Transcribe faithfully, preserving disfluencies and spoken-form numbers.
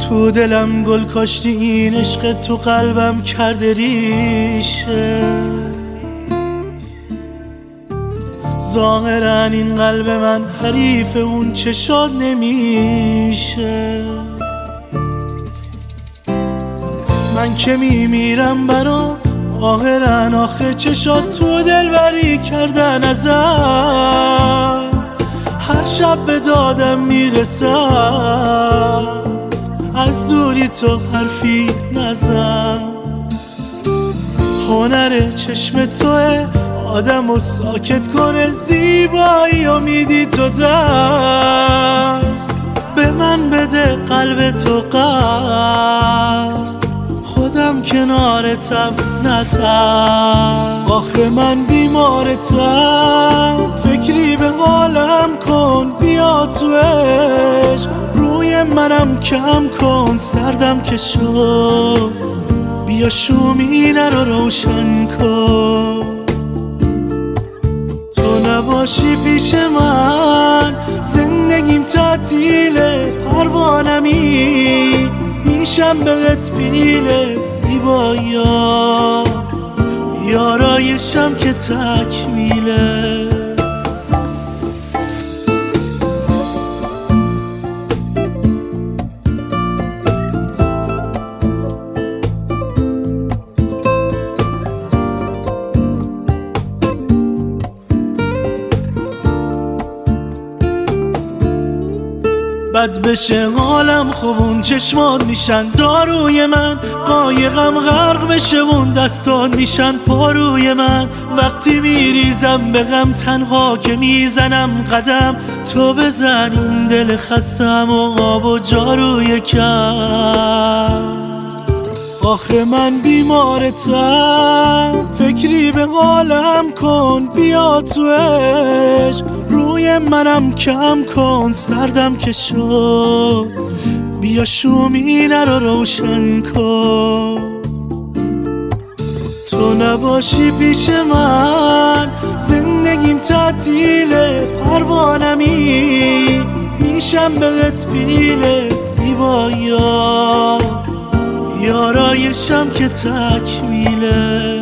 تو دلم گل کاشتی، این عشق تو قلبم کرده ریشه. ظاهرا این قلب من حریف اون چشات نمیشه. من که میمیرم برا آخرن، آخه چشات تو دلبری کردن ازم. هر شب به دادم میرسم، از دوری تو حرفی نزن. هنر چشم توه آدم رو ساکت کنه، زیبایی و میدی تو درس. به من بده قلب تو قرض، خودم کنارتم نترس. آخه من بیمارتم، فکری به حالم کن، بیا تو عشق روی منم کم کن. سردم که شد بیا شومینه رو روشن کن. تو نباشی پیش من زندگیم تعطیله، پروانمی میشم بهت پیله. زیبایا یارایشم که تکمیله. بد بشه حالم خوب اون چشمات میشن داروی من، قایقم غرق بشه اون دستات میشن پاروی من. وقتی میریزم به غم تنها که میزنم قدم، تو بزن این دل خستم و آب و جاروی کم. آخه من بیمارتم، فکری به حالم کن، بیا تو عشق روی منم کم کن. سردم که شد بیا شومینه رو روشن کن. تو نباشی پیش من زندگیم تعطیله، پروانمی میشم بهت پیله. زیبایا یارایشم که تکمیله.